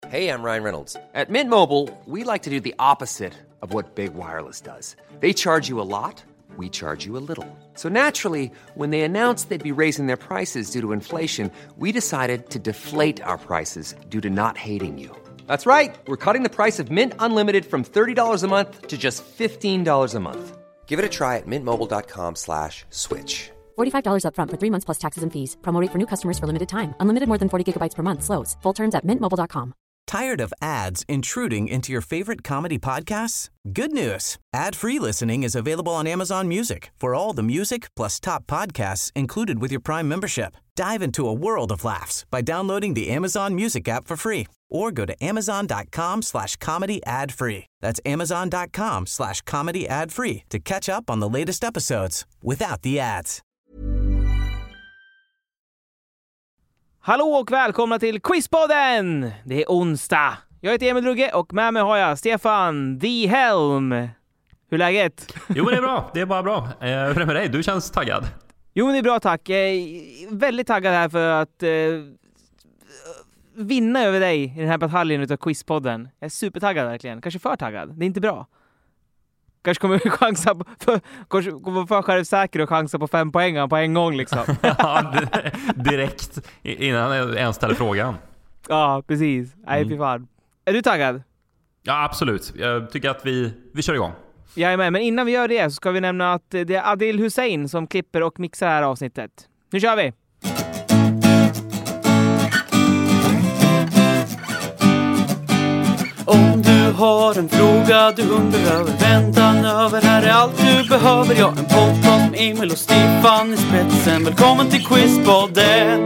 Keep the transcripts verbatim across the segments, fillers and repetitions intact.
Hey, I'm Ryan Reynolds. At Mint Mobile, we like to do the opposite of what Big Wireless does. They charge you a lot, we charge you a little. So naturally, when they announced they'd be raising their prices due to inflation, we decided to deflate our prices due to not hating you. That's right. We're cutting the price of Mint Unlimited from thirty dollars a month to just fifteen dollars a month. Give it a try at mintmobile.com slash switch. forty-five dollars up front for three months plus taxes and fees. Promo rate for new customers for limited time. Unlimited more than forty gigabytes per month slows. Full terms at mint mobile dot com. Tired of ads intruding into your favorite comedy podcasts? Good news. Ad-free listening is available on Amazon Music for all the music plus top podcasts included with your Prime membership. Dive into a world of laughs by downloading the Amazon Music app for free or go to amazon.com slash comedy ad free. That's amazon.com slash comedy ad free to catch up on the latest episodes without the ads. Hallå och välkomna till Quizpodden! Det är onsdag. Jag heter Emil Drugge och med mig har jag Stefan The Helm. Hur är läget? Jo, det är bra. Det är bara bra. Eh, hur är det med dig? Du känns taggad. Jo, det är bra, tack. Jag är väldigt taggad här för att eh, vinna över dig i den här bataljen utav Quizpodden. Jag är supertaggad verkligen. Kanske för taggad. Det är inte bra. Kanske kommer vi chansa på, för, kanske kommer för självsäker och chansa på fem poäng på en gång liksom. Ja, direkt innan jag ens ställer frågan. Ja, precis. Nej, mm. fy fan. Är du taggad? Ja, absolut. Jag tycker att vi, vi kör igång. Jajamän, men innan vi gör det så ska vi nämna att det är Adil Hussein som klipper och mixar det här avsnittet. Nu kör vi! Om du har en fråga du undrar över, väntan över, här är allt du behöver. Jag en podcast med Emil och Stefan i spetsen. Välkommen till Quizpodden!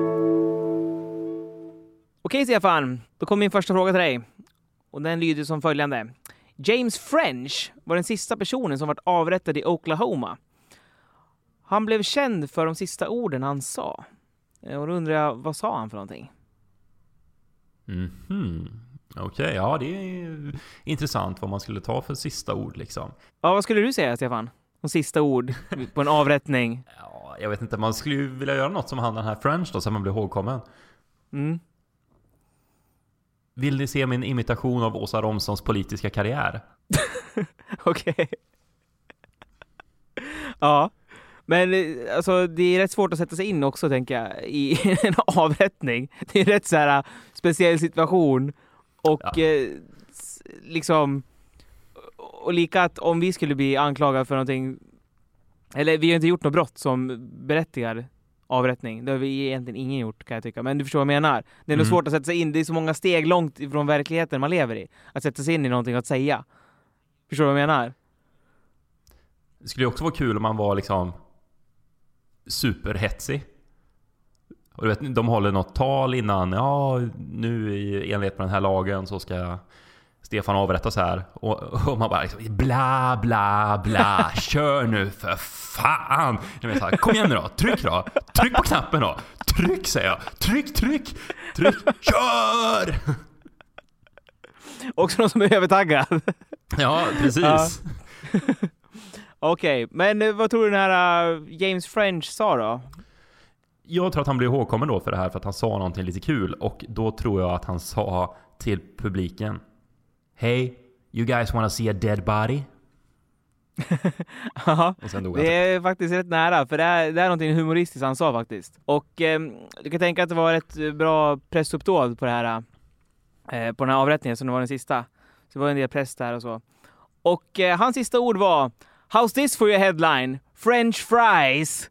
Okej Stefan, då kommer min första fråga till dig. Och den lyder som följande. James French var den sista personen som varit avrättad i Oklahoma. Han blev känd för de sista orden han sa. Och då undrar jag, vad sa han för någonting? Mhm. Okej, okay, ja det är intressant vad man skulle ta för sista ord liksom. Ja, vad skulle du säga Stefan? De sista ord på en avrättning. Ja, jag vet inte, man skulle ju vilja göra något som han den här French då, så man blir ihågkommen. Mm. Vill ni se min imitation av Åsa Romsons politiska karriär? Okej. Okay. Ja. Men alltså, det är rätt svårt att sätta sig in också, tänker jag, i en avrättning. Det är en rätt så här speciell situation. Och ja. eh, liksom och lika att om vi skulle bli anklagade för någonting, eller vi har inte gjort något brott som berättigar avrättning. Det har vi egentligen ingen gjort, kan jag tycka. Men du förstår vad jag menar. Det är nog mm. svårt att sätta sig in. Det är så många steg långt ifrån verkligheten man lever i. Att sätta sig in i någonting att säga. Förstår du vad jag menar? Det skulle ju också vara kul om man var liksom superhetsig. Och du vet, de håller något tal innan. Ja, nu i enlighet med den här lagen så ska Stefan avrättas här. Och, och man bara liksom, bla bla bla. Kör nu för fan. Jag vet så här, kom igen nu då. Tryck då. Tryck på knappen då. Tryck, säger jag. Tryck, tryck. Tryck. Kör! Också någon som är övertaggad. Ja, precis. Ja. Okej, okay, men vad tror du den här uh, James French sa då? Jag tror att han blev ihågkommen då för det här för att han sa någonting lite kul. Och då tror jag att han sa till publiken: Hey, you guys wanna see a dead body? Ja, det är faktiskt rätt nära. För det är, det är någonting humoristiskt han sa faktiskt. Och eh, du kan tänka att det var ett bra pressupptåd på det här eh, på den här avrättningen som det var den sista. Så det var en del press där och så. Och eh, hans sista ord var: How's this for your headline? French fries.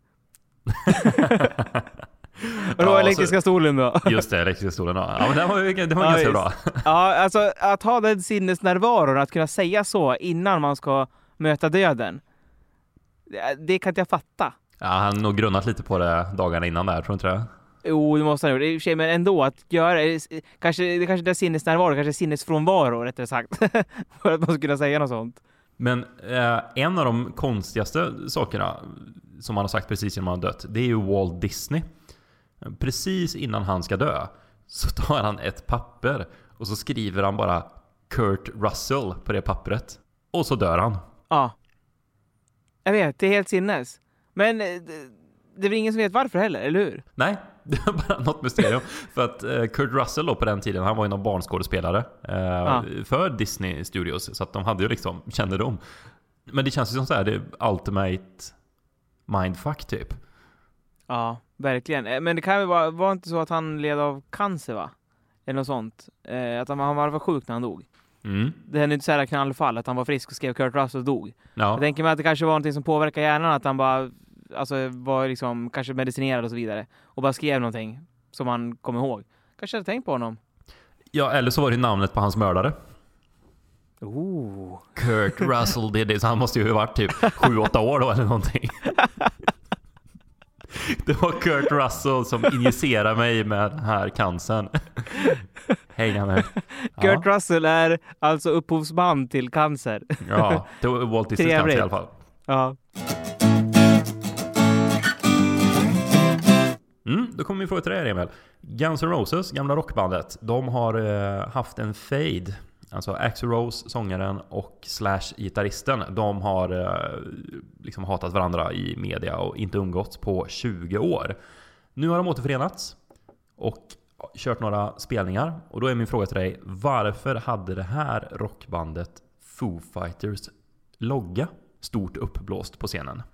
Och det var ja, elektriska så, stolen då. Just det, elektriska stolen då. Ja, men det var, det var ja, ganska just. bra. Ja, alltså att ha den sinnesnärvaron, att kunna säga så innan man ska möta döden. Det, det kan inte jag fatta. Ja, han har nog grunnat lite på det dagarna innan där, tror du inte det? Jo, det måste han göra. Det är i och för sig, men ändå att göra kanske, det kanske inte är sinnesnärvaro, kanske sinnesfrånvaro rättare sagt. För att man ska kunna säga något sånt. Men eh, en av de konstigaste sakerna som man har sagt precis innan man har dött, det är ju Walt Disney. Precis innan han ska dö så tar han ett papper och så skriver han bara Kurt Russell på det pappret. Och så dör han. Ja. Jag vet, det är helt sinnes. Men det, det är väl ingen som vet varför heller, eller hur? Nej, det är bara något mysterium. För att eh, Kurt Russell då på den tiden, han var ju någon barnskådespelare eh, ja. för Disney Studios. Så att de hade ju liksom kännedom. Men det känns ju som så här, det är ultimate mindfuck typ. Ja, verkligen. Men det kan ju vara, var inte så att han led av cancer, va? Eller något sånt. Eh, att han, han var sjuk när han dog. Mm. Det hände inte så här knallfall att han var frisk och skrev Kurt Russell och dog. Ja. Jag tänker mig att det kanske var någonting som påverkar hjärnan, att han bara alltså, var liksom kanske medicinerad och så vidare. Och bara skrev någonting som han kom ihåg. Kanske hade tänkt på honom. Ja, eller så var det namnet på hans mördare. Oh. Kurt Russell, det, det, så han måste ju ha varit typ sju åtta år då eller någonting. Det var Kurt Russell som injicerade mig med den här cancern. Hej nu. Kurt ja. Russell är alltså upphovsman till cancer. Ja, det var Walt Disneys cancer i alla fall. Ja. Mm, då kommer min fråga till dig, Emil. Guns N' Roses, gamla rockbandet, de har eh, haft en fade. Alltså Axl Rose, sångaren, och Slash, gitarristen, de har eh, liksom hatat varandra i media och inte umgåtts på tjugo år. Nu har de återförenats och kört några spelningar. Och då är min fråga till dig, varför hade det här rockbandet Foo Fighters logga stort uppblåst på scenen?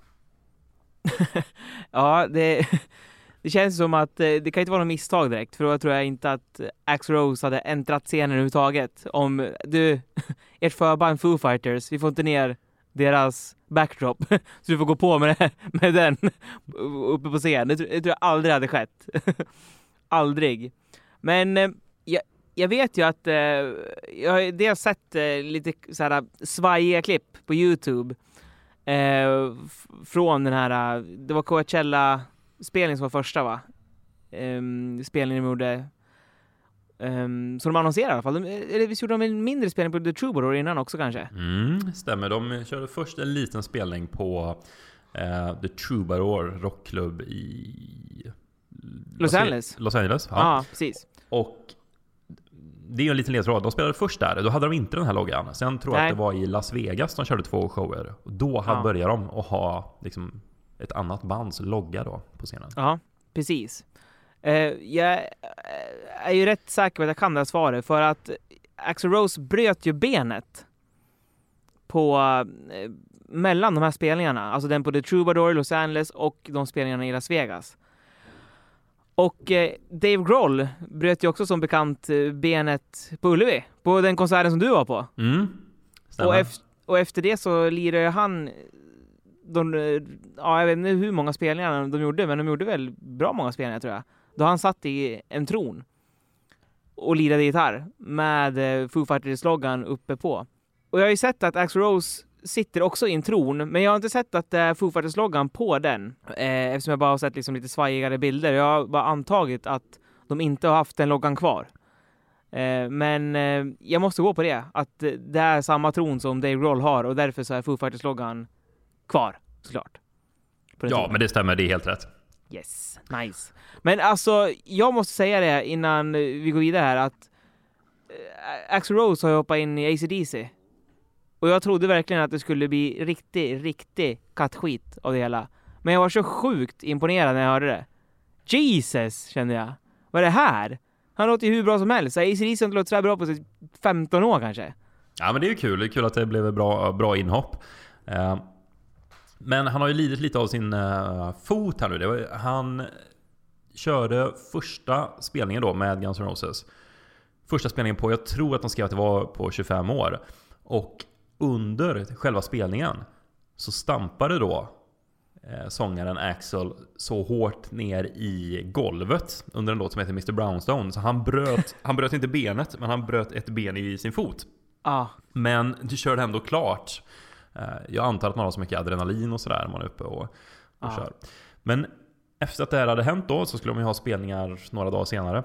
Ja, det... Det känns som att det kan inte vara något misstag direkt. För då tror jag inte att Axl Rose hade äntrat scenen överhuvudtaget. Om du, ert förband Foo Fighters, vi får inte ner deras backdrop. Så du får gå på med, det, med den uppe på scenen. Det, det tror jag aldrig hade skett. Aldrig. Men jag, jag vet ju att jag har dels sett lite så här svajiga klipp på YouTube. Eh, från den här, det var Coachella spelning som var första, va? Um, spelningen de gjorde um, som de annonserade i alla fall. De, eller visst gjorde de en mindre spelning på The Troubadour innan också kanske? Mm, stämmer. De körde först en liten spelning på uh, The Troubadour rockklubb i Los, Los Angeles. Los Angeles, ja. Ja, precis. Och det är ju en liten ledtråd. De spelade först där. Då hade de inte den här loggan. Sen tror jag att det var i Las Vegas de körde två shower. Och då hade ja. började de att ha liksom ett annat bands logga då på scenen. Ja, precis. Uh, jag är ju rätt säker på att jag kan det här svaret. För att Axl Rose bröt ju benet på uh, mellan de här spelningarna. Alltså den på The Troubadour, Los Angeles och de spelningarna i Las Vegas. Och uh, Dave Grohl bröt ju också som bekant uh, benet på Ullevi. På den konserten som du var på. Mm, och, ef- och efter det så lirade han... De, ja, jag vet inte hur många spelningar de gjorde, men de gjorde väl bra många spelningar tror jag. Då han satt i en tron och lirade gitarr med Foo Fighters-loggan uppe på. Och jag har ju sett att Axl Rose sitter också i en tron, men jag har inte sett att det är Foo Fighters-loggan på den. Eh, eftersom jag bara har sett liksom lite svajigare bilder. Jag har bara antagit att de inte har haft den loggan kvar. Eh, men eh, jag måste gå på det. Att det är samma tron som Dave Grohl har, och därför så är Foo Fighters-loggan kvar, såklart. Ja, tiden. Men det stämmer, det är helt rätt. Yes, nice. Men alltså, jag måste säga det innan vi går vidare här, att äh, Axl Rose har hoppat in i A C D C. Och jag trodde verkligen att det skulle bli riktigt, riktigt kattskit av det hela. Men jag var så sjukt imponerad när jag hörde det. Jesus, kände jag. Vad är det här? Han låter ju hur bra som helst. A C D C har inte låtit så här bra på femton år kanske. Ja, men det är ju kul. Det är kul att det blev ett bra, bra inhopp. Uh... Men han har ju lidit lite av sin uh, fot här nu. Det var, han körde första spelningen då med Guns N' Roses. Första spelningen på, jag tror att de skrev att det var på tjugofem år. Och under själva spelningen så stampade då eh, sångaren Axl så hårt ner i golvet under en låt som heter mister Brownstone. Så han bröt, han bröt inte benet, men han bröt ett ben i sin fot. Ah. Men du körde ändå klart. Jag antar att man har så mycket adrenalin och sådär när man är uppe och, och ah. kör. Men efter att det här hade hänt då så skulle de ju ha spelningar några dagar senare.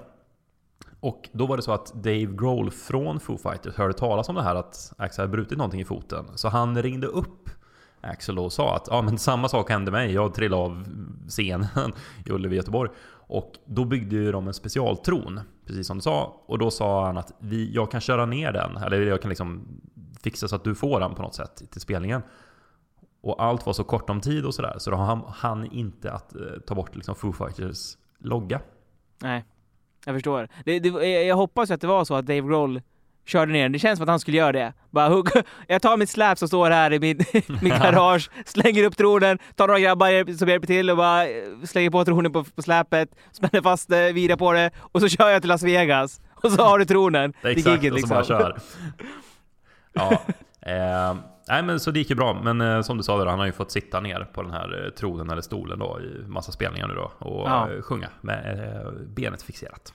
Och då var det så att Dave Grohl från Foo Fighters hörde talas om det här att Axl hade brutit någonting i foten. Så han ringde upp Axl och sa att ja, men samma sak hände mig. Jag trillade av scenen i Ullevi, Göteborg. Och då byggde ju de en specialtron, precis som du sa. Och då sa han att vi, jag kan köra ner den. Eller jag kan liksom fixa så att du får den på något sätt till spelningen. Och allt var så kort om tid och sådär. Så då har han, han inte att eh, ta bort liksom Foo Fighters logga Nej, jag förstår. Det, det, jag hoppas att det var så att Dave Grohl körde ner den. Det känns som att han skulle göra det. Bara hugg. Jag tar mitt släp som står här i min, min garage, slänger upp tronen, tar några grabbar som hjälper till och bara slänger på tronen på, på släpet, spänner fast det, vidare på det och så kör jag till Las Vegas. Och så har du tronen. Det är det exakt, gick liksom. Och så bara kör. Ja, eh, nej men så det gick ju bra. Men eh, som du sa där, han har ju fått sitta ner på den här eh, tronen eller stolen då i massa spelningar nu då och Ja. eh, sjunga med eh, benet fixerat.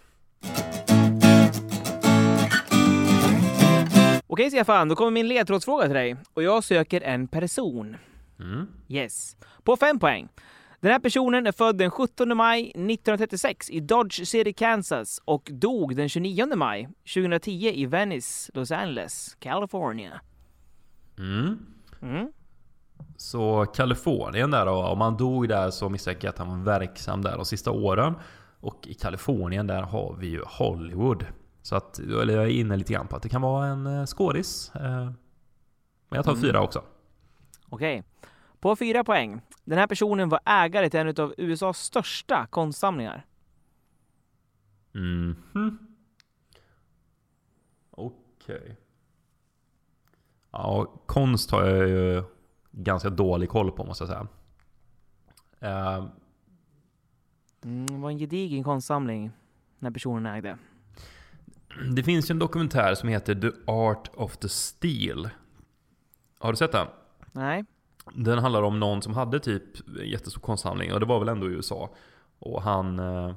Okej Stefan, då kommer min ledtrådsfråga till dig. Och jag söker en person. Mm. Yes. På fem poäng. Den här personen är född den sjuttonde maj nittonhundratrettiosex i Dodge City, Kansas och dog den tjugonionde maj tjugohundratio i Venice, Los Angeles, California. Mm. Mm. Så Kalifornien där då, om han dog där så misstänker jag att han var verksam där de sista åren. Och i Kalifornien där har vi ju Hollywood. Så att, eller jag är inne lite grann på att det kan vara en eh, skådis. Eh, men jag tar mm. fyra också. Okej. På fyra poäng. Den här personen var ägare till en av U S A:s största konstsamlingar. Mm. Okej. Okay. Ja, konst har jag ju ganska dålig koll på, måste jag säga. Uh, mm, det var en gedigen konstsamling när personen ägde. Det finns ju en dokumentär som heter The Art of the Steel. Har du sett den? Nej. Den handlar om någon som hade typ jättestor konstsamling, och det var väl ändå i U S A. Och han eh,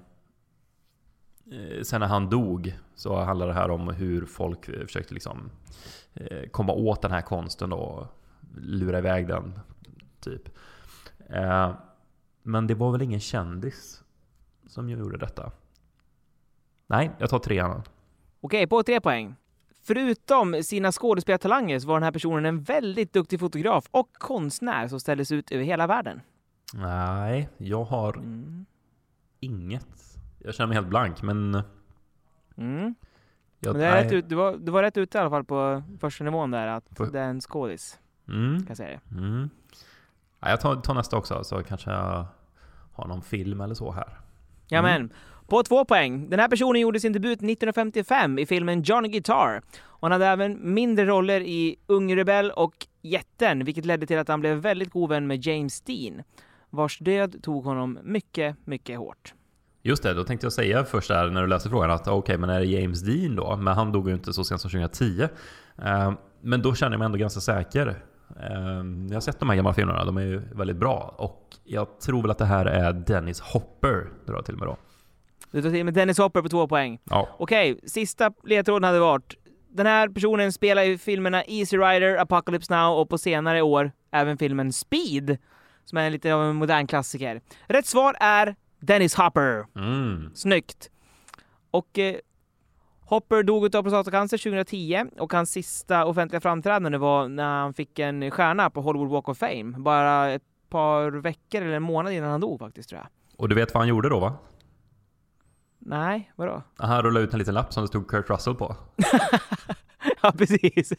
sen när han dog så handlar det här om hur folk försökte liksom eh, komma åt den här konsten då, och lura iväg den typ. Eh, men det var väl ingen kändis som gjorde detta. Nej, jag tar tre annan. Okej, på tre poäng. Förutom sina skådespelartalanger så var den här personen en väldigt duktig fotograf och konstnär som ställdes ut över hela världen. Nej, jag har mm. inget. Jag känner mig helt blank, men... Mm. Jag, men det, är rätt ut, du, var, du var rätt ute i alla fall på första nivån där, att För... det är en skådis. Mm. Kan jag säga det. Mm. Ja, jag tar, tar nästa också, så kanske jag har någon film eller så här. Ja, mm. men... På två poäng. Den här personen gjorde sin debut nittonhundrafemtiofem i filmen Johnny Guitar. Och han hade även mindre roller i Ung Rebell och Jätten, vilket ledde till att han blev väldigt god vän med James Dean, vars död tog honom mycket, mycket hårt. Just det, då tänkte jag säga först där när du läste frågan att okej, okay, men är det James Dean då? Men han dog ju inte så sent som tjugohundratio. Uh, men då känner jag mig ändå ganska säker. Uh, jag har sett de här gamla filmerna, de är ju väldigt bra. Och jag tror väl att det här är Dennis Hopper, det drar till med då. Du tar till med Dennis Hopper på två poäng. Ja. Okej, sista ledtråden hade varit: den här personen spelar i filmerna Easy Rider, Apocalypse Now och på senare år även filmen Speed, som är lite av en modern klassiker. Rätt svar är Dennis Hopper. Mm. Snyggt. Och eh, Hopper dog av prostatacancer tjugohundratio och hans sista offentliga framträdande var när han fick en stjärna på Hollywood Walk of Fame. Bara ett par veckor eller en månad innan han dog faktiskt, tror jag. Och du vet vad han gjorde då, va? Nej, vadå? Han rullade ut en liten lapp som det stod Kurt Russell på. Ja, precis.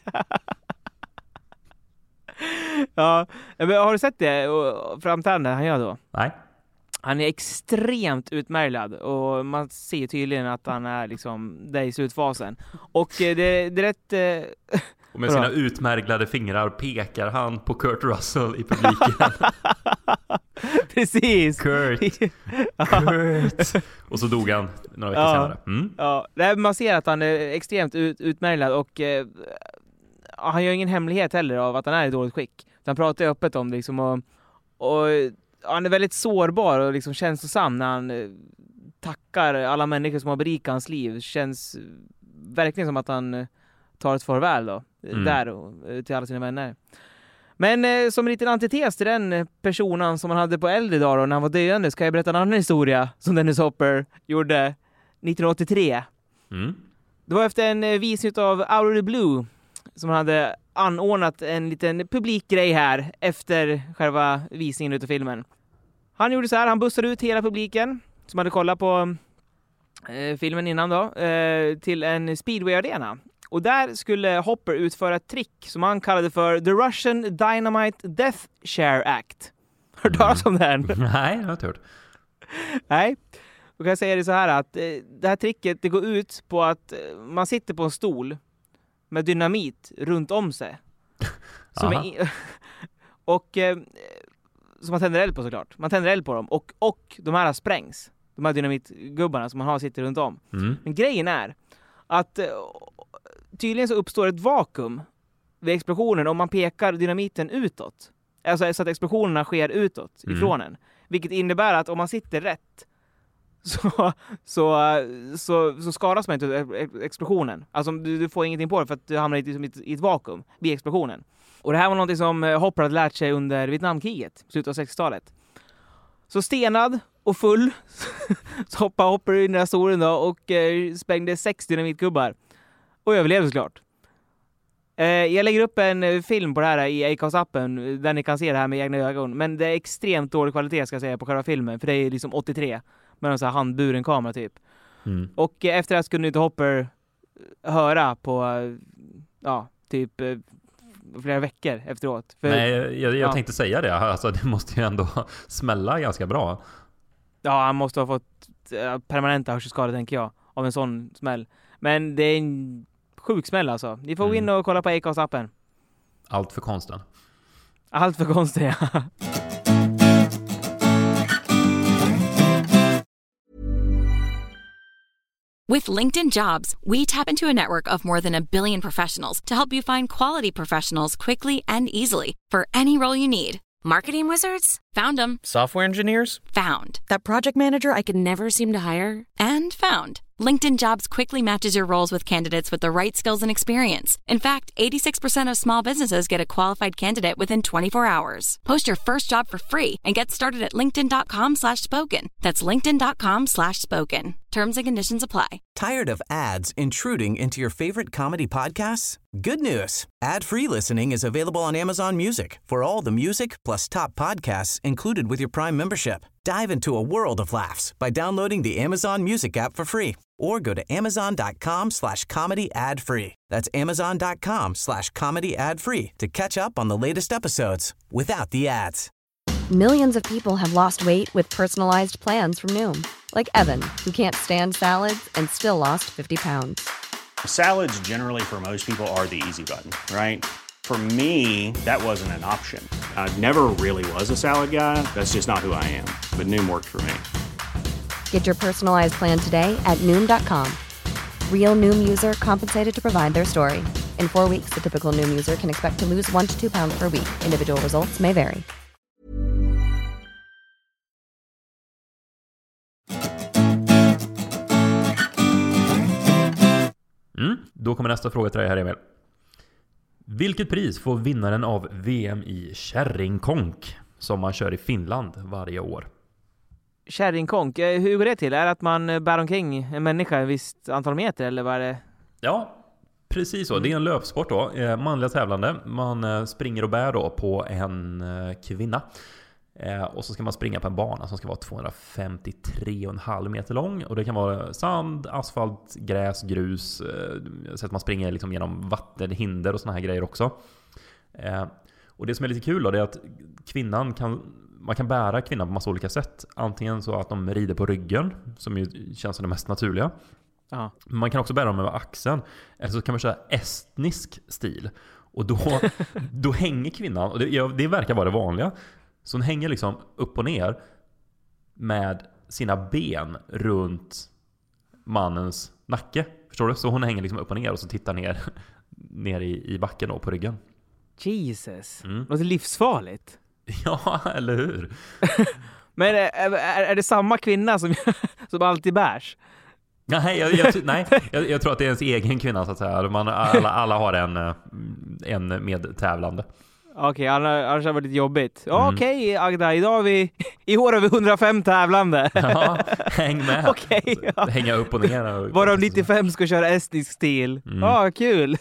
Ja, men har du sett det framträdande han gör då? Nej. Han är extremt utmärglad och man ser tydligen att han är liksom där i slutfasen. Och det, det är rätt... Eh... Och med sina utmärglade fingrar pekar han på Kurt Russell i publiken. Precis. Kurt. Kurt. Och så dog han några veckor ja. senare. Mm. Ja, man ser att han är extremt ut, utmärglad och eh, han gör ingen hemlighet heller av att han är i dåligt skick. Han pratar öppet om det liksom, och, och han är väldigt sårbar och liksom känslosam när han eh, tackar alla människor som har berikat hans liv. Det känns verkligen som att han eh, tar ett farväl då, mm. där och, eh, till alla sina vänner. Men eh, som en liten antites till den personen som han hade på äldre dagar och när han var döende, ska jag berätta en annan historia som Dennis Hopper gjorde nittonhundraåttiotre. Mm. Det var efter en eh, visning av Out of the Blue som han hade anordnat en liten publikgrej här efter själva visningen utav filmen. Han gjorde så här, han bussade ut hela publiken som hade kollat på eh, filmen innan då eh, till en speedway-arena. Och där skulle Hopper utföra ett trick som han kallade för The Russian Dynamite Death Share Act. Har du talat om den? Nej, jag har inte hört. Nej. Då kan jag säga det så här att eh, det här tricket det går ut på att eh, man sitter på en stol med dynamit runt om sig. Som är, och eh, som man tänder eld på såklart. Man tänder eld på dem och, och de här sprängs. De här dynamitgubbarna som man har sitter runt om. Mm. Men grejen är att eh, tydligen så uppstår ett vakuum vid explosionen om man pekar dynamiten utåt. Alltså så att explosionerna sker utåt Mm. ifrån en. Vilket innebär att om man sitter rätt så, så, så, så skadas man inte av explosionen. Alltså du, du får ingenting på det för att du hamnar i, i, i ett vakuum vid explosionen. Och det här var något som Hopper hade lärt sig under Vietnamkriget, slutet av sextiotalet. Så stenad och full så hoppade Hopper in i den här stolen då och eh, sprängde sex dynamitgubbar. Och överlevde såklart. Eh, jag lägger upp en film på det här i Acast-appen där ni kan se det här med egna ögon. Men det är extremt dålig kvalitet ska jag säga på själva filmen. För det är liksom åttiotre med en sån här handburen kamera typ. Mm. Och eh, efter det skulle inte Hopper höra på eh, ja, typ eh, flera veckor efteråt. För, Nej, jag, jag ja. tänkte säga det. Alltså, det måste ju ändå smälla ganska bra. Ja, han måste ha fått eh, permanenta hörselskador tänker jag. Av en sån smäll. Men det är en sjuk smäll alltså. Ni får gå in och kolla på Acast-appen. Allt för konsten. Allt för konstigt. With LinkedIn Jobs, we tap into a network of more than a billion professionals to help you find quality professionals quickly and easily for any role you need. Marketing wizards? Found them. Software engineers? Found. That project manager I could never seem to hire? And found. LinkedIn Jobs quickly matches your roles with candidates with the right skills and experience. In fact, eighty-six percent of small businesses get a qualified candidate within twenty-four hours. Post your first job for free and get started at linkedin.com slash spoken. That's linkedin.com slash spoken. Terms and conditions apply. Tired of ads intruding into your favorite comedy podcasts? Good news. Ad-free listening is available on Amazon Music for all the music plus top podcasts included with your Prime membership. Dive into a world of laughs by downloading the Amazon Music app for free or go to amazon.com slash comedy ad free. That's amazon.com slash comedy ad free to catch up on the latest episodes without the ads. Millions of people have lost weight with personalized plans from Noom. Like Evan, who can't stand salads and still lost fifty pounds. Salads generally for most people are the easy button, right? For me, that wasn't an option. I never really was a salad guy. That's just not who I am. But Noom worked for me. Get your personalized plan today at Noom dot com. Real Noom user compensated to provide their story. In four weeks, the typical Noom user can expect to lose one to two pounds per week. Individual results may vary. Mm. Då kommer nästa fråga till dig här, Emil. Vilket pris får vinnaren av V M i kärringkonk som man kör i Finland varje år? Kärringkonk, hur går det till? Är det att man bär omkring en människa ett visst antal meter eller vad är det? Ja, precis så. Det är en löpsport då. Manliga tävlande. Man springer och bär då på en kvinna. Och så ska man springa på en bana som ska vara tvåhundrafemtiotre komma fem meter lång. Och det kan vara sand, asfalt, gräs, grus. Så att man springer liksom genom vattenhinder och såna här grejer också. Och det som är lite kul då, det är att kvinnan kan, man kan bära kvinnan på massa olika sätt. Antingen så att de rider på ryggen, som ju känns som det mest naturliga. Ja. Man kan också bära dem över axeln. Eller så kan man köra estnisk stil. Och då, då hänger kvinnan, och det, det verkar vara det vanliga. Så hon hänger liksom upp och ner med sina ben runt mannens nacke. Förstår du? Så hon hänger liksom upp och ner och så tittar ner, ner i, i backen då, på ryggen. Jesus, Mm. det låter livsfarligt. Ja, eller hur? Men är, är, är det samma kvinna som, som alltid bärs? Nej, jag, jag, nej jag, jag tror att det är ens egen kvinna så att säga. Man, alla, alla har en, en medtävlande. Okej, okay, annars har det varit lite jobbigt. Mm. Okej, okay, Agda, idag har vi i år har vi hundrafem tävlande. Ja, häng med. Okej. Okay, ja. Hänga upp och ner. Och, varav nittiofem ska köra estnisk stil. Ja, Mm. ah, kul.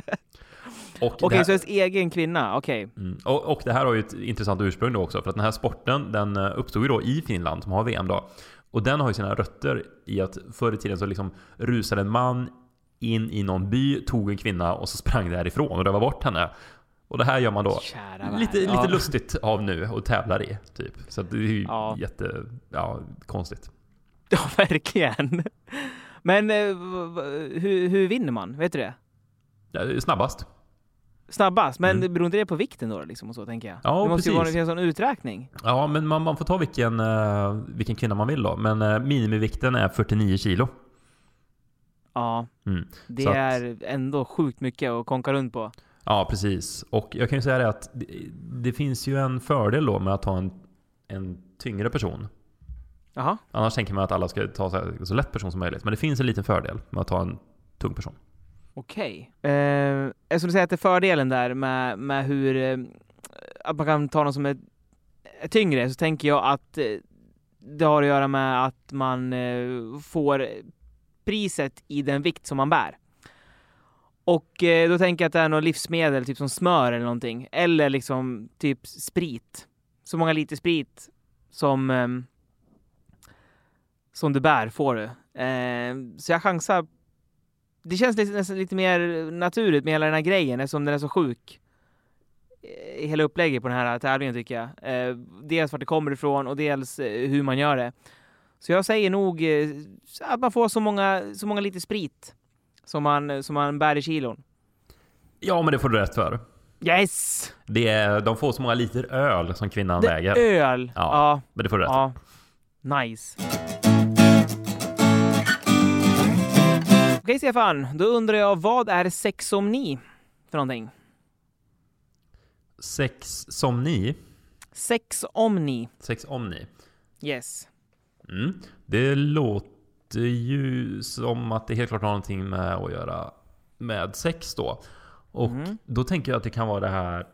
Okej, okay, här... så ens egen kvinna, okej. Okay. Mm. Och, och det här har ju ett intressant ursprung då också. För att den här sporten, den uppstod ju då i Finland som har V M då. Och den har ju sina rötter i att förr i tiden så liksom rusade en man in i någon by, tog en kvinna och så sprang därifrån och det var bort henne. Och det här gör man då lite, lite ja. lustigt av nu och tävlar i typ. Så det är ju ja. jätte ja, konstigt. Ja, verkligen. Men eh, hur, hur vinner man? Vet du det? Ja, det är snabbast. Snabbast? Men Mm. beror inte det på vikten då liksom och så, tänker jag? Ja, det måste precis. ju vara en sån uträkning. Ja, men man, man får ta vilken, uh, vilken kvinna man vill då. Men uh, minimivikten är fyrtionio kilo. Ja, Mm. det Så att- är ändå sjukt mycket att konka runt på. Ja, precis. Och jag kan ju säga det att det, det finns ju en fördel då med att ha en, en tyngre person. Jaha. Annars tänker man att alla ska ta så, här, så lätt person som möjligt. Men det finns en liten fördel med att ta en tung person. Okej. Okay. Eh, jag skulle säga att det är fördelen där med, med hur eh, att man kan ta någon som är, är tyngre, så tänker jag att eh, det har att göra med att man eh, får priset i den vikt som man bär. Och eh, då tänker jag att det är något livsmedel, typ som smör eller någonting. Eller liksom typ sprit. Så många liter sprit som, eh, som du bär får du. Eh, så jag chansar. Det känns lite, nästan lite mer naturligt med hela den här grejen, eftersom den är så sjuk i hela upplägget på den här tävlingen, tycker jag. Eh, dels vart det kommer ifrån och dels eh, hur man gör det. Så jag säger nog eh, att man får så många, så många liter sprit som man, som man bär i kilon. Ja, men det får du rätt för. Yes! Det är, de får så många liter öl som kvinnan Det väger. öl! Ja, Ja. men det får du rätt Ja. Nice. Okej, Stefan. Då undrar jag, vad är sexomni för någonting? Sex som ni. Sexomni. Sex om ni. Yes. Mm. Det låter ju som att det helt klart har någonting med att göra med sex då. Och Mm. då tänker jag att det kan vara det här.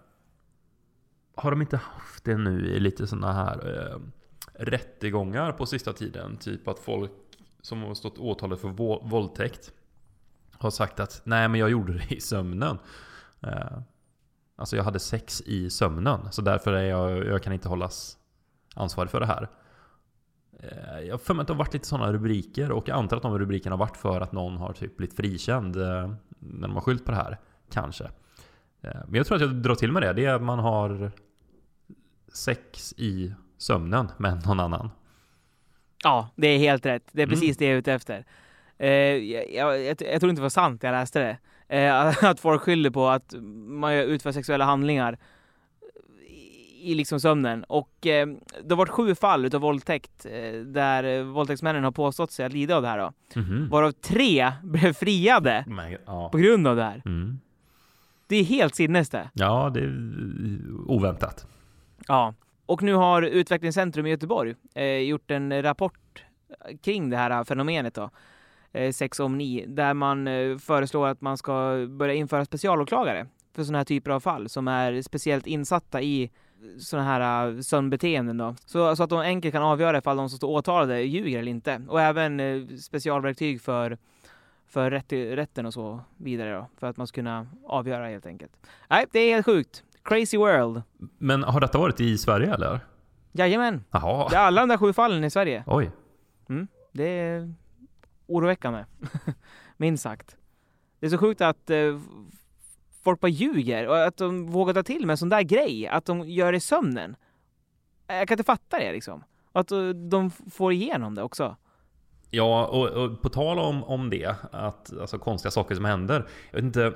Har de inte haft det nu i lite såna här eh, rättegångar på sista tiden? Typ att folk som har stått åtalade för vå- våldtäkt har sagt att nej, men jag gjorde det i sömnen. Eh, alltså jag hade sex i sömnen. Så därför är jag, jag kan inte hållas ansvarig för det här. Eh, jag har för mig att det har varit lite sådana rubriker. Och jag antar att de rubrikerna har varit för att någon har typ blivit frikänd eh, när de har skyllt på det här. Kanske. Eh, men jag tror att jag drar till med det. Det är att man har sex i sömnen med någon annan. Ja, det är helt rätt. Det är Mm. precis det jag är ute efter. Eh, jag, jag, jag, jag tror inte det var sant när jag läste det. Eh, att folk skyller på att man utför sexuella handlingar i, i liksom sömnen. Och eh, det har varit sju fall utav våldtäkt eh, där eh, våldtäktsmännen har påstått sig att lida av det här då. Mhm. Varav tre blev friade Men, ja. på grund av det här. Mm. Det är helt sinnes det. Ja, det är oväntat. Ja. Och nu har Utvecklingscentrum i Göteborg eh, gjort en rapport kring det här fenomenet då. Eh, sexomni, där man eh, föreslår att man ska börja införa specialåklagare för sådana här typer av fall som är speciellt insatta i sådana här uh, sömnbeteenden då. Så, så att de enkelt kan avgöra ifall de som står åtalade ljuger eller inte. Och även eh, specialverktyg för, för rätt, rätten och så vidare då. För att man ska kunna avgöra helt enkelt. Nej, det är helt sjukt. Crazy world. Men har detta varit i Sverige eller? Jajamän. Jaha. Det är alla de där sju fallen i Sverige. Oj. Mm, det är oroväckande. Minst sagt. Det är så sjukt att eh, folk bara ljuger och att de vågar ta till med en sån där grej. Att de gör det i sömnen. Jag kan inte fatta det liksom. Att eh, de får igenom det också. Ja, och, och på tal om, om det, att, alltså konstiga saker som händer. Jag vet inte,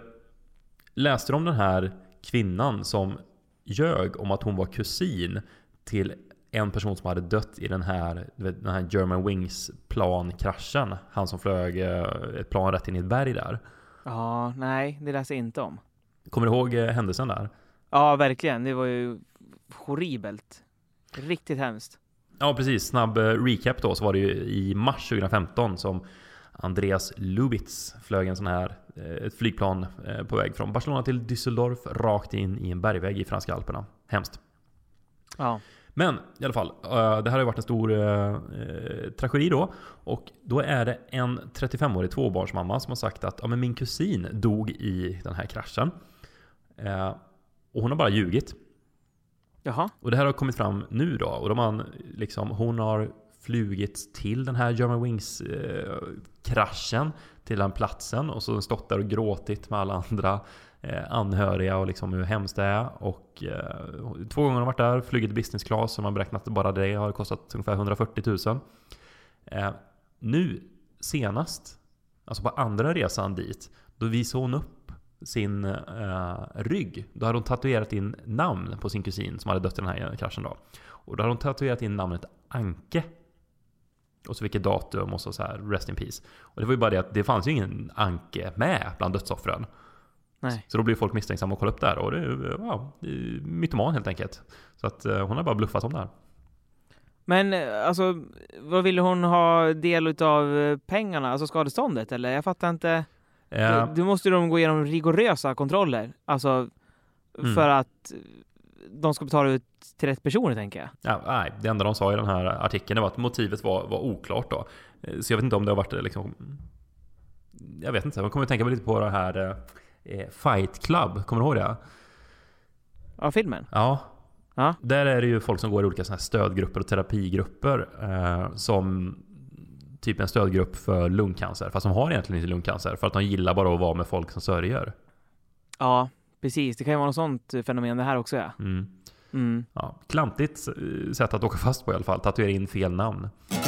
läste du om den här kvinnan som ljög om att hon var kusin till en person som hade dött i den här, den här German Wings plankraschen? Han som flög ett plan rätt in i ett berg där. Ja, nej, det läser jag inte om. Kommer du ihåg händelsen där? Ja, verkligen. Det var ju horribelt. Riktigt hemskt. Ja, precis. Snabb recap då, så var det ju i mars tjugohundrafemton som Andreas Lubitz flög en sån här, ett flygplan på väg från Barcelona till Düsseldorf rakt in i en bergvägg i franska Alperna. Hemskt. Ja. Men i alla fall, det här har ju varit en stor eh, tragedi då. Och då är det en trettiofemårig tvåbarnsmamma som har sagt att ja, men min kusin dog i den här kraschen. Eh, och hon har bara ljugit. Jaha. Och det här har kommit fram nu då. Och de har, liksom, hon har flugit till den här German Wings eh, kraschen, till den platsen. Och så stått där och gråtit med alla andra eh, anhöriga och liksom hur hemskt det är. Och eh, två gånger har varit där, flugit business class, som man beräknat att bara det har kostat ungefär hundrafyrtio tusen. Eh, nu senast, alltså på andra resan dit, då visade hon upp sin eh, rygg. Då hade hon tatuerat in namn på sin kusin som hade dött i den här kraschen då. Och då hade hon tatuerat in namnet Anke. Och så vilket datum och så, så här, rest in peace. Och det var ju bara det att det fanns ju ingen Anke med bland dödsoffren. Nej. Så då blir folk misstänksamma och kolla upp där. Och det är, ja, det är mytoman helt enkelt. Så att eh, hon har bara bluffat om det här. Men alltså, vad ville hon ha del av pengarna? Alltså skadeståndet, eller? Jag fattar inte. Eh, Du, du måste ju de gå igenom rigorösa kontroller. Alltså, Mm. för att de ska betala ut till rätt personer, tänker jag. Ja, nej, det enda de sa i den här artikeln var att motivet var, var oklart då. Så jag vet inte om det har varit liksom... Jag vet inte, jag kommer att tänka lite på det här eh, Fight Club, kommer du ihåg det? Ja, filmen? Ja. Ja. Där är det ju folk som går i olika såna här stödgrupper och terapigrupper eh, som typ en stödgrupp för lungcancer, fast de har egentligen inte lungcancer för att de gillar bara att vara med folk som sörjer. Ja, precis. Det kan ju vara något sånt fenomen det här också, ja. Mm. Mm. Ja, klantigt sätt att åka fast på i alla fall. Tatuera in fel namn.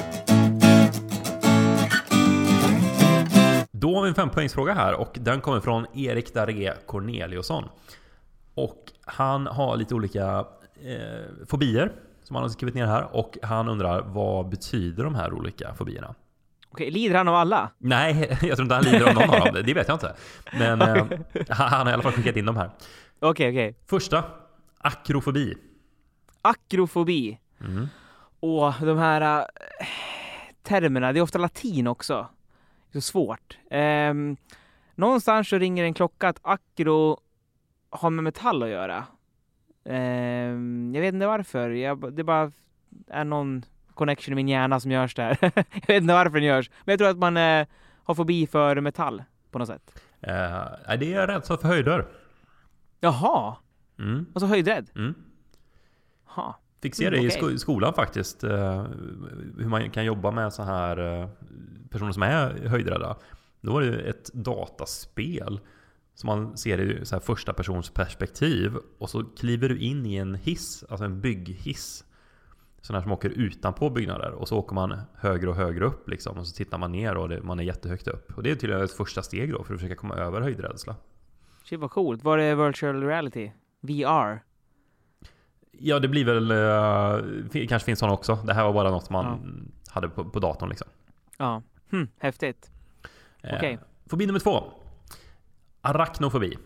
Då har vi en fempoängsfråga här och den kommer från Erik Daré Corneliusson. Och han har lite olika eh, fobier som han har skrivit ner här och han undrar vad betyder de här olika fobierna? Okej, lider han av alla? Nej, jag tror inte han lider av någon av dem. Det vet jag inte. Men eh, han har i alla fall skickat in dem här. Okej, okej. Första, akrofobi. Akrofobi. Mm. Och de här äh, termerna, det är ofta latin också. Det är så svårt. Ehm, någonstans så ringer en klocka att akro har med metall att göra. Ehm, jag vet inte varför. Jag, det bara är någon connection i min hjärna som görs där. Jag vet inte varför den görs. Men jag tror att man äh, har fobi för metall på något sätt. Eh, det är rädsla för höjder. Jaha. Mm. Och så höjdrädd. Mm. Ha. Fick se det Mm, i okej. sko- skolan faktiskt. Eh, hur man kan jobba med så här eh, personer som är höjdrädda. Då var det ett dataspel som man ser i så här första persons perspektiv. Och så kliver du in i en hiss, alltså en bygghiss. Sådana som åker utanpå byggnader. Och så åker man högre och högre upp liksom. Och så tittar man ner och det, man är jättehögt upp. Och det är tydligen ett första steg då för att försöka komma över höjdrädsla. Shit, vad coolt. Var det virtual reality? V R? Ja, det blir väl... Eh, kanske finns sådana också. Det här var bara något man Ja. hade på, på datorn liksom. Ja. Hm, häftigt. Eh, Okej. Fobi nummer två. Arachnofobi.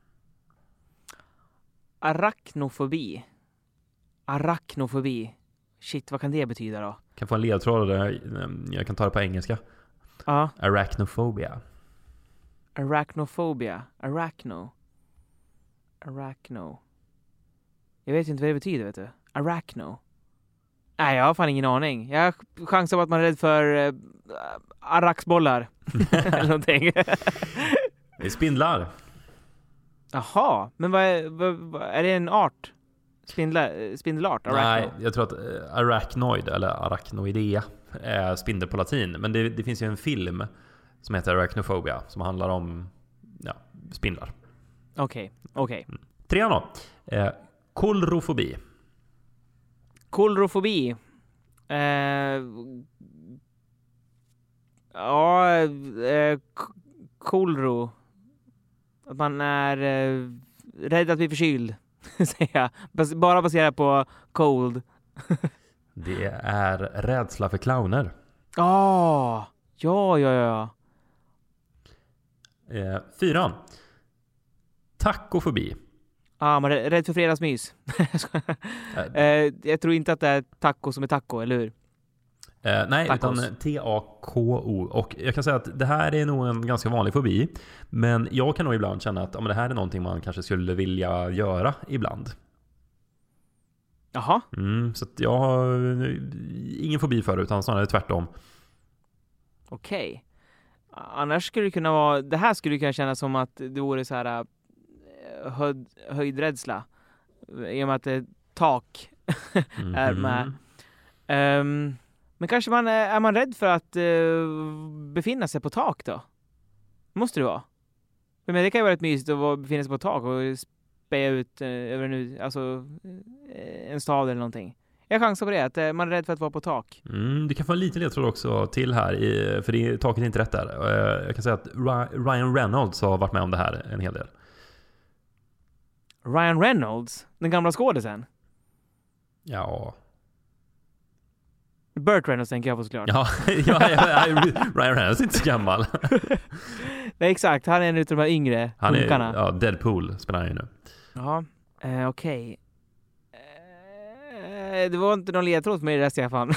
Arachnofobi. Arachnofobi. Shit, vad kan det betyda då? Kan få en ledtråd där. Jag kan ta det på engelska. Ja. Arachnophobia. Arachnophobia. Arachno. Arachno. Jag vet inte vad det betyder, vet du. Arachno. Nej, jag har fan ingen aning. Jag har chansar på att man är rädd för äh, araxbollar. Eller någonting. Det är spindlar. Jaha, men vad är, vad, vad, är det en art? Spindla, spindelart? Arachno? Nej, jag tror att eh, arachnoid eller arachnoidea är spindel på latin. Men det, det finns ju en film som heter Arachnophobia som handlar om ja, spindlar. Okej, okej. Trean då. Eh, kolrofobi. Kolrofobi. Eh, ja, eh, k- kolro. Att man är eh, rädd att bli förkyld, säger jag. Bas- bara baserat på cold. Det är rädsla för clowner. Ah, ja, ja, ja. Eh, fyran. Tacofobi. Ah, man är rädd för fredagsmys. eh, jag tror inte att det är taco som är taco, eller hur? Eh, nej, Tacos. utan T A K O. Och jag kan säga att det här är nog en ganska vanlig fobi. Men jag kan nog ibland känna att ja, men det här är någonting man kanske skulle vilja göra ibland. Jaha. Mm, så att jag har ingen fobi för det, utan snarare tvärtom. Okej. Annars skulle det kunna vara... Det här skulle kunna kännas som att det vore så här äh, höjd, höjdrädsla. I och med att det är tak är med. Um, men kanske man är, är man rädd för att uh, befinna sig på tak då? Måste det vara. Men det kan ju vara rätt mysigt att vara- befinna sig på tak och speja ut uh, över en, alltså, uh, en stad eller någonting. Jag chansar på det, att eh, man är rädd för att vara på tak. Mm, du kan få en liten ledtråd också till här, i, för det, taket är inte rätt där. Uh, jag kan säga att Ryan Reynolds har varit med om det här en hel del. Ryan Reynolds? Den gamla skådisen? Ja... Burt Reynolds tänker jag på såklart. Ja, ja, ja, Ryan Reynolds är inte så gammal. Nej, exakt. Han är en utav de här yngre han är, punkarna. ja, Deadpool spelar han ju nu. Ja, eh, okej. Okay. Eh, det var inte någon ledtråd för mig i det där, Stefan.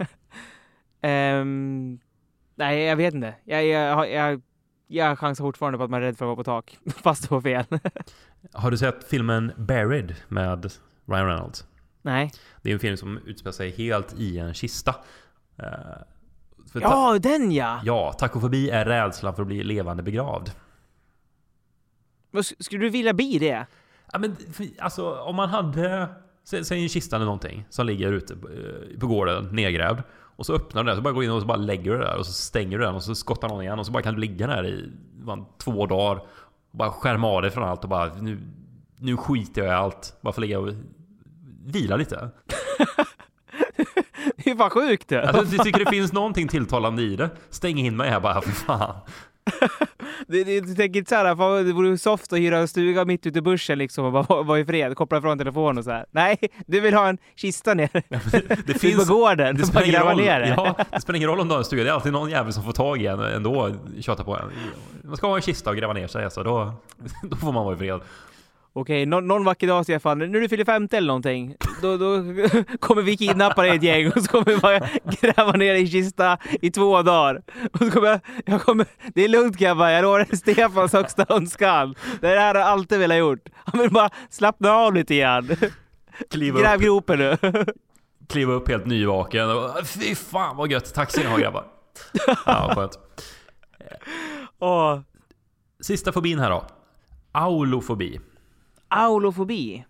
um, nej, jag vet inte. Jag, jag, jag, jag chansar fortfarande på att man är rädd för att vara på tak. Fast det var fel. Har du sett filmen Buried med Ryan Reynolds? Nej. Det är en film som utspelar sig helt i en kista. Uh, ja, ta- den ja! Ja, takofobi är rädslan för att bli levande begravd. Men skulle du vilja bli det? Ja, men alltså om man hade... Säg, säg en kista eller någonting som ligger ute på, på gården, nedgrävd. Och så öppnar du den, så bara går in och så bara lägger du det där. Och så stänger du den och så skottar någon igen. Och så bara kan du ligga där i man, två dagar. Och bara skärma av dig från allt och bara... Nu, nu skiter jag i allt. Bara få ligga och vila lite. Det är bara sjukt det. Alltså, jag tycker det finns någonting tilltalande i det. Stäng in mig här bara, för fan. det, det, du tänker inte så här, fan, det vore soft att hyra en stuga mitt ute i börsen liksom och bara vara i fred, koppla ifrån telefonen och så här. Nej, du vill ha en kista ner. Ja, det, det finns på gården. Det spelar ingen roll. Ner det. Ja, det spelar ingen roll om du har en stuga. Det är alltid någon jävel som får tag i en ändå, tjata på en. Man ska ha en kista och gräva ner sig, alltså då, då får man vara i fred. Okej, någon, någon vacker dag, Stefan, när du fyller femtio eller någonting, då, då kommer vi kidnappa dig ett gäng och så kommer vi bara gräva ner i kista i två dagar. Och så kommer jag, jag kommer, det är lugnt grabbar, jag lovar Stefans högsta önskan. Det här har jag alltid velat gjort. Han vill bara slappna av lite igen. Gräv gropen nu. Kliva upp helt nyvaken och fy fan vad gött, tack ska ni ha grabbar. Ja, skönt. Åh. Sista fobin här då. Aulofobi. Aulofobi.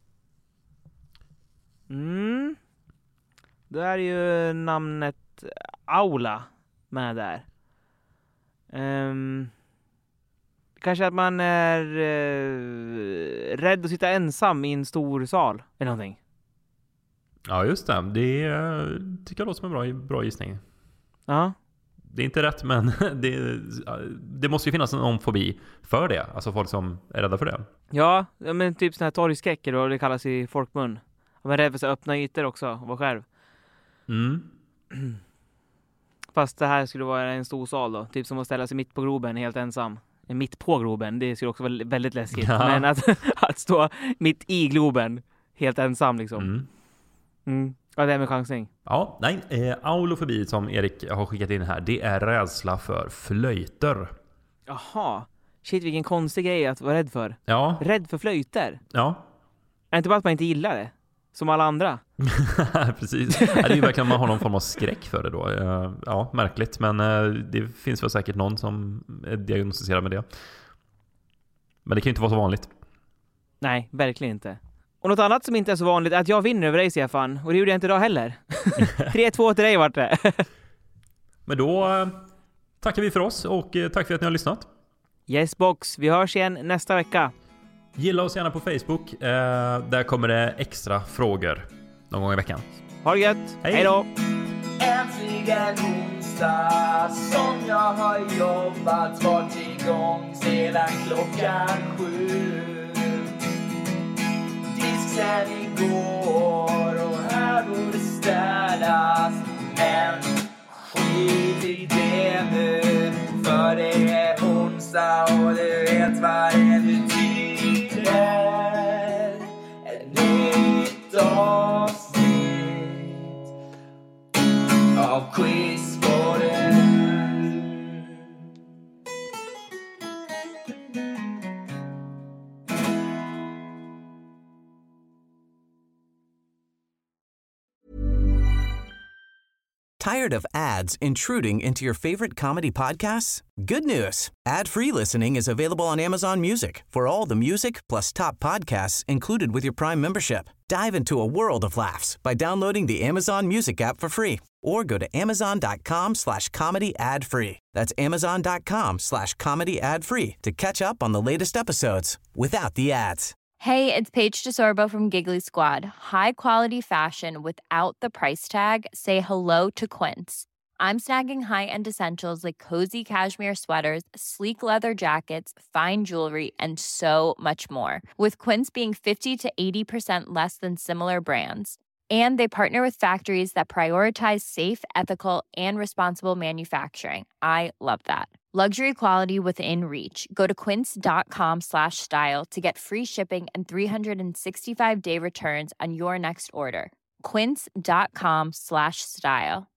Mm. Då är ju namnet aula med där. Um, kanske att man är uh, rädd att sitta ensam i en stor sal eller någonting. Ja, just det. Det är, tycker jag låter som en bra, bra gissning. Ja. Det är inte rätt, men det, det måste ju finnas en fobi för det. Alltså folk som är rädda för det. Ja, men typ sådana här torgskräcker då, det kallas i folkmun. Man är rädd för att öppna ytor också och vara själv. Mm. Fast det här skulle vara en stor sal då. Typ som att ställa sig mitt på groben helt ensam. Mitt på groben, det skulle också vara väldigt läskigt. Ja. Men att, att stå mitt i globen helt ensam liksom. Mm. Mm. Ja, det är med chansning. Ja, nej. Eh, aulofobi som Erik har skickat in här, det är rädsla för flöjter. Jaha. Shit, vilken konstig grej att vara rädd för. Ja. Rädd för flöjter? Ja. Är det inte bara att man inte gillar det? Som alla andra? Precis. Det är ju verkligen man har någon form av skräck för det då. Ja, märkligt. Men det finns väl säkert någon som är diagnostiserad med det. Men det kan ju inte vara så vanligt. Nej, verkligen inte. Och något annat som inte är så vanligt är att jag vinner över dig, Stefan. Och det gjorde jag inte idag heller. tre två till dig vart det. Men då tackar vi för oss och tack för att ni har lyssnat. Yes box, vi hörs igen nästa vecka. Gilla oss gärna på Facebook. Eh, där kommer det extra frågor någon gång i veckan. Ha det gött. Hej. Hej då. Äntligen onsdag som jag har jobbat varit igång sedan klockan sju. Disk sen igår och här borde städas. Men skit i det nu, för det är onsdag och du vet vad det betyder. Ett nytt avsnitt av Quizborden. Tired of ads intruding into your favorite comedy podcasts? Good news. Ad-free listening is available on Amazon Music for all the music plus top podcasts included with your Prime membership. Dive into a world of laughs by downloading the Amazon Music app for free or go to amazon.com slash comedy ad free. That's amazon.com slash comedy ad free to catch up on the latest episodes without the ads. Hey, it's Paige DeSorbo from Giggly Squad. High quality fashion without the price tag. Say hello to Quince. I'm snagging high-end essentials like cozy cashmere sweaters, sleek leather jackets, fine jewelry, and so much more. With Quince being fifty to eighty percent less than similar brands. And they partner with factories that prioritize safe, ethical, and responsible manufacturing. I love that. Luxury quality within reach. Go to quince.com slash style to get free shipping and three sixty-five day returns on your next order. Quince.com slash style.